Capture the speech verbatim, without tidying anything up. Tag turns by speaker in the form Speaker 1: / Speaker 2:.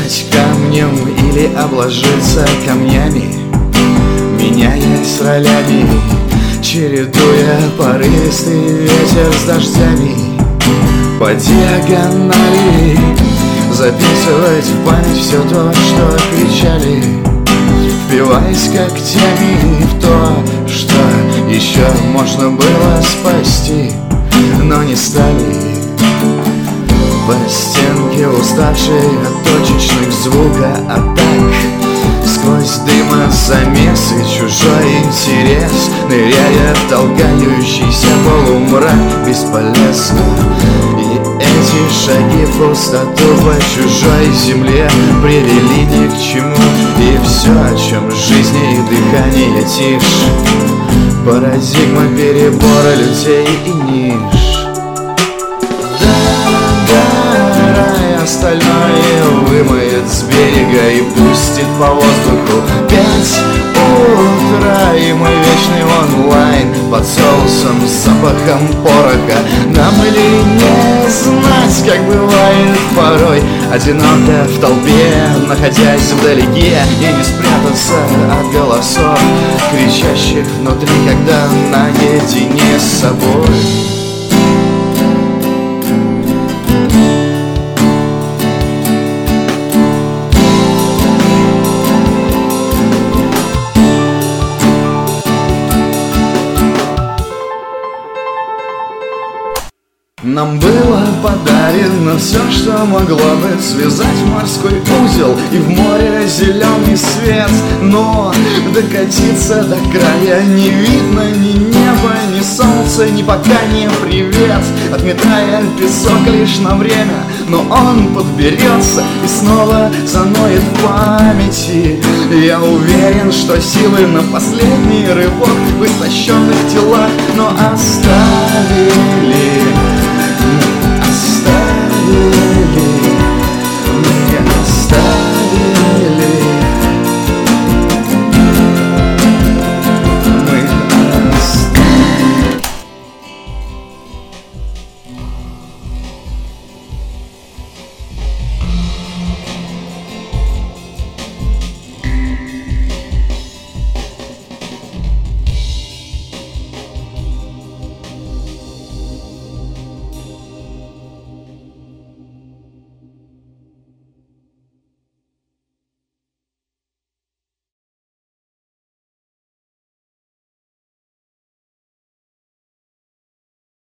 Speaker 1: стать камнем или обложиться камнями, меняясь ролями, чередуя порывистый ветер с дождями. По диагонали записывать в память все то, что кричали, впиваясь когтями в то, что еще можно было спасти, но не стали. По стенке уставшей от точечных звукоатак, сквозь дымозамесы чужой интерес, ныряя в толкающийся полумрак, бесполезно. И эти шаги в пустоту по чужой земле привели ни к чему. И все, о чем жизни и дыхание тишь, парадигма перебора людей и ниш. Остальное вымоет с берега и пустит по воздуху. Пять утра, и мой вечный онлайн под соусом с запахом пороха. Нам или не знать, как бывает порой, одиноко в толпе, находясь вдалеке, и не спрятаться от голосов, кричащих внутри, когда наедине с собой. Нам было подарено все, что могло бы связать морской узел и в море зеленый свет. Но докатиться до края не видно ни неба, ни солнца, ни пока не привет. Отметая песок лишь на время, но он подберется и снова заноет в памяти. Я уверен, что силы на последний рывок в истощенных телах, но оставили